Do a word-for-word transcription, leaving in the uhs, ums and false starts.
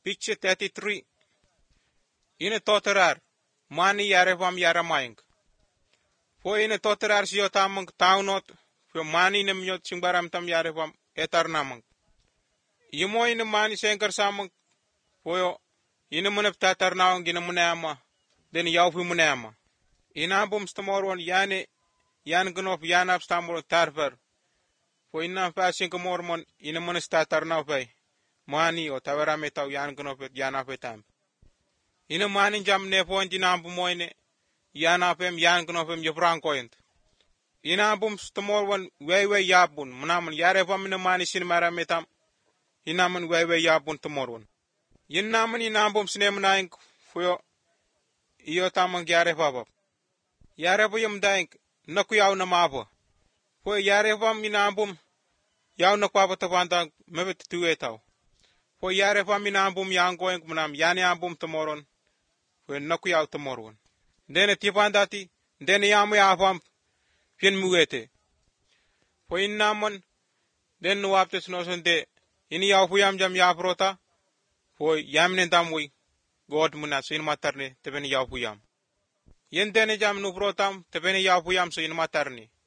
Picture thirty-three. Ine toterar. Mani yarevam yaramayng. Po ine toterar siyo tamang taunot. Po mani ne myot singbaram tam yarevam etarnamang. Yemo ine mani sengkar samang. Po ine munep tatarnaong gina munama. Den yaufi munama. Inabum stamorwan yani yan gnof yanap stamor tarver. Po inna pa singkamormon ine munes tatarnaw pay. Mani o tawarame taw yan gnof yanap etam. Ine mani jam nepon dinambu moine yanapem yan gnofem yefrankoint. Inabum stamorwan wewe yabun munaman yarevam ine mani sinmara metam. Inaman wewe yabun tomorwan. Yinaman inabum sinemnaing fuyo iyo tamang yarevabab. Yarevo yum daing naku yaw na mabo. Po yarevam inabum yaw na kwaba tabanda mebet tuetaw. Po yarevam inabum yangoing munam yani ambum tomoron. Po naku yaw tomoron. Dene tipandati dene yamu yavam pien muete. Po inaman den nuaptes nosonde ini yaw puyam jam yaprota. Po yamne damwi God muna sin matarne tebeni yaw puyam. Yen dene jam nuprotam tebeni yaw puyam sin matarne.